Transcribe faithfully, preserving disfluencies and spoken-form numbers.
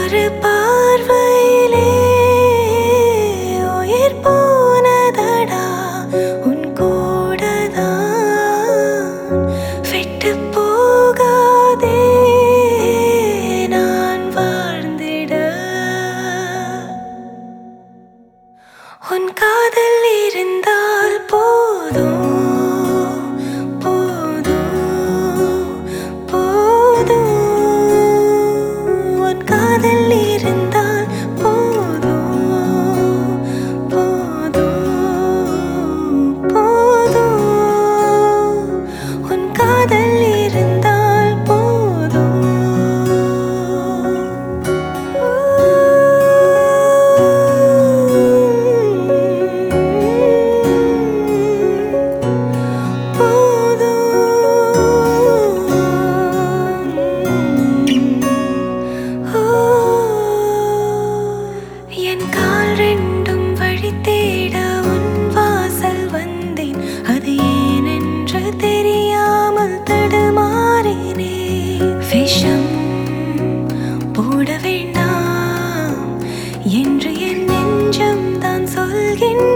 ஒரு பார்வையிலே உயிர் போனதடா உன் கூடதான் விட்டு போகாதே நான் வாழ்ந்திட உன் காதல் இருந்தால் போதும் காதல் இருந்தால் போதும் போதும் போதும் உன் காதல் இருந்தால் போதும் என் கால் ரெண்டும் வழி தேட உன் வாசல் வந்தேன் அது ஏனென்று தெரியாமல் தடுமாறினே விஷம் போட வேண்டாம் என்று என் நெஞ்சம் தான் சொல்கின்ற